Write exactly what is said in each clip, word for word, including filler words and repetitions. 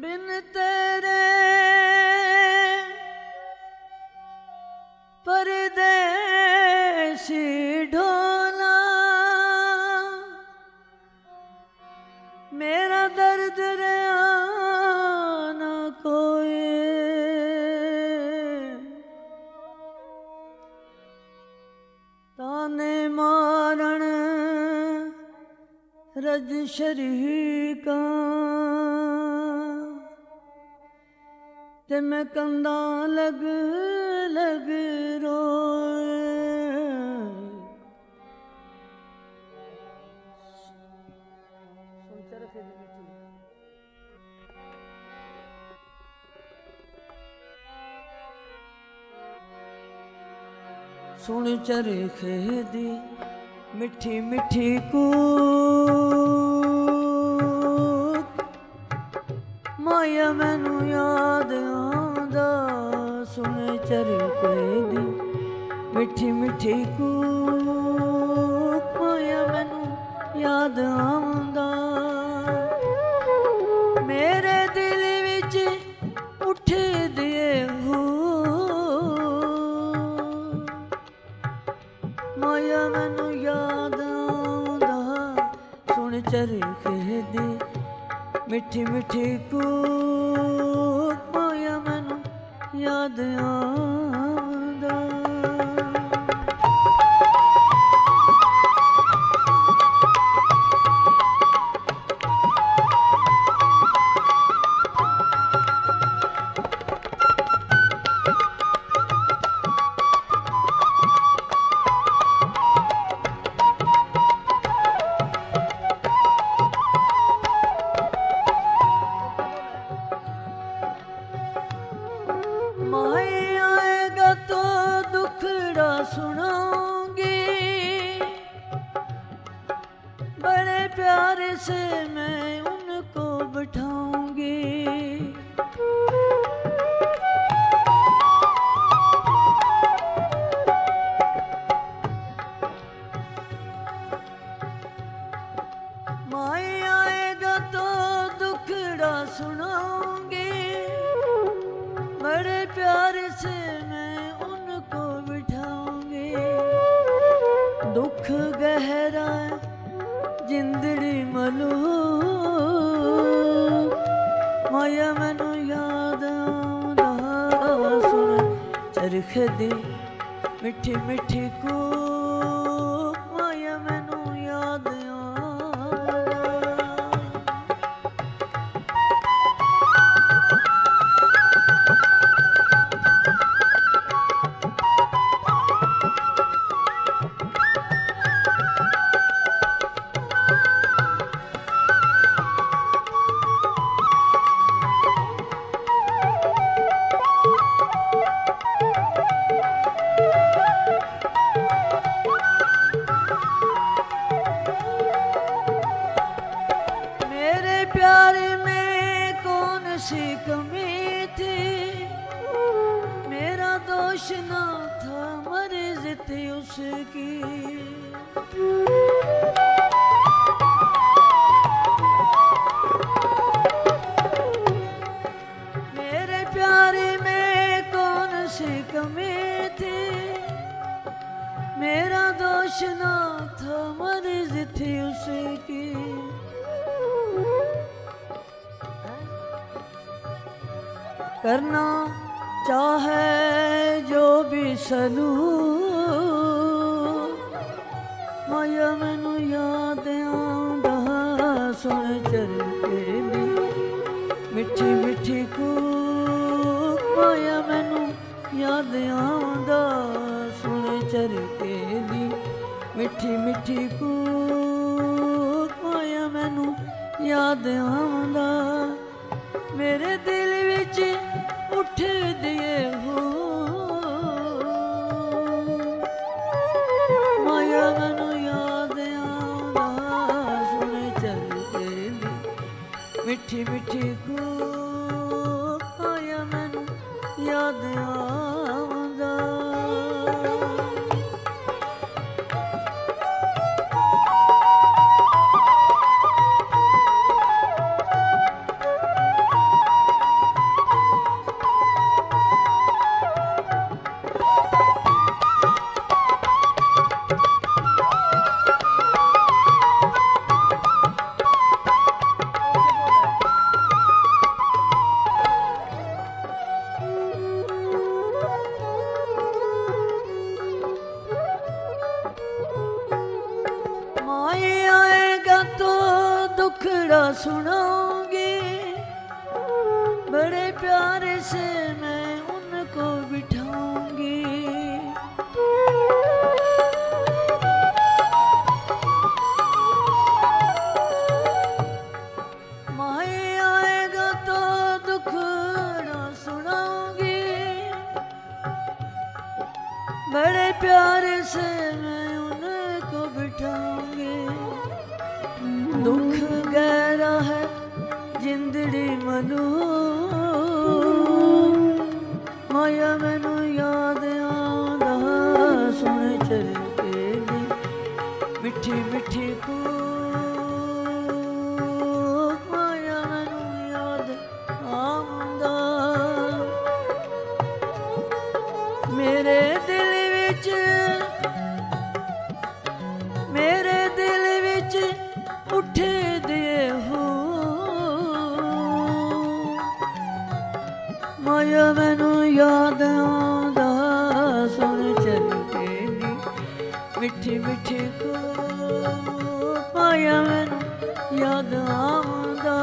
बिन तेरे परदेसी ढोला मेरा दर्द रहा न कोई ताने मारण रज शरीका ते मैं कंधा लग लग रोए। सुन चरखे दी मिठी मिठी कूक माया मैनू याद आंदा। सुन चरखे दी मिठी मिठी कूक माया मैनू याद आंदा। मेरे दिल विच उठ दिए हो माया मैनू याद आंदा। सुन चरखे दी मिठी मिठी कूक माया मैनू याद आंदा। बड़े प्यार से मैं उनको बिठाऊंगी। माई आएगा तो दुखड़ा सुनाऊंगी। बड़े प्यार से मैं उनको बिठाऊंगी। दुख गहरा जिंदड़ी मलू माया मैनू याद आंदा। सुन चरखे दी मिठी मिठी कूक माया मैनू याद आंदा। प्यार में कौन सी कमी थी। मेरा दोष ना था मर्ज़ थी उसकी। मेरे प्यार में कौन सी कमी थी। मेरा दोष ना था मर्ज़ थी उसकी। करना चाहे जो भी सलूक माया मैनू याद आंदा। सुन चरखे दी मिठी मिठी कूक माया मैनू याद आंदा। सुन चरखे दी मिठी मिठी कूक माया मैनू याद आंदा। मेरे दिल विच उठ दिए हो माया मैनू याद आंदा। सुन चरखे दी मिठी मिठी कूक माया मैनू याद आंदा। से मैं उनको बिठाऊंगी। माए आएगा तो दुख ना सुनाऊंगी, बड़े प्यारे से मैं उनको बिठाऊंगी। दुख गहरा है जिंदड़ी मनु, माया मैनू याद आंदा सुन चल के दी मिठी मिठी को। माया मैनू याद आंदा मेरे दिल विच, मेरे दिल विच उठे दिए हो। माया मैनू याद आंदा सुन चल के नी मिठी मिठी को। माया मैनू याद आंदा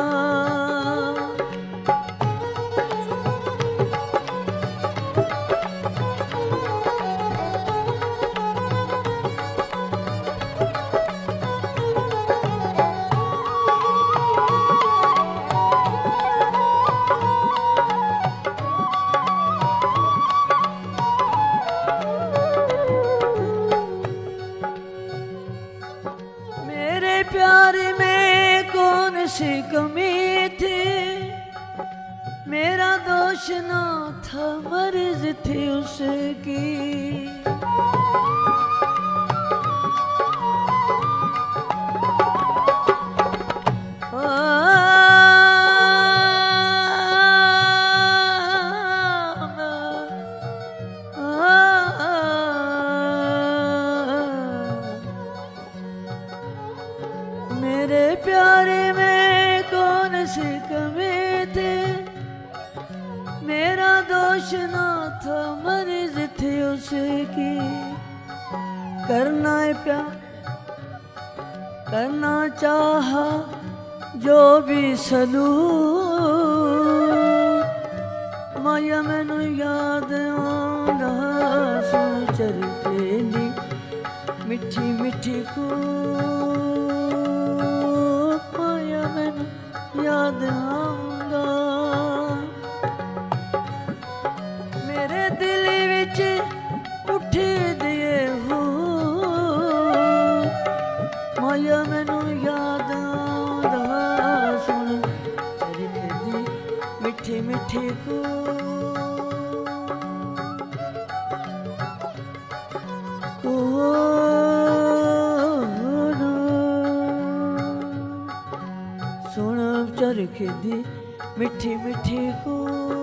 प्यार में कौन सी कमी थी, मेरा दोष ना था मर्ज थी उसकी। मेरे प्यारे में कौन सी कमी थी, मेरा दोष ना था मर्ज थी उसकी। करना है प्यार करना चाहा जो भी सलूक, माया मैनू याद आंदा सुन चल के नी मिठी मिठी को। याद आंदा मेरे दिल विच उठे दिए हो। माया मैनू याद आंदा सुन चल के दी मिठी मिठी को। चरखे दी मिठी मिठी को।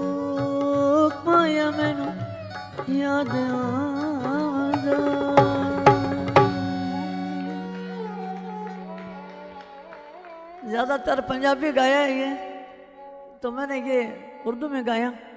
माया मैनू याद आंदा। ज़्यादातर पंजाबी गाया है ये, तो मैंने ये उर्दू में गाया।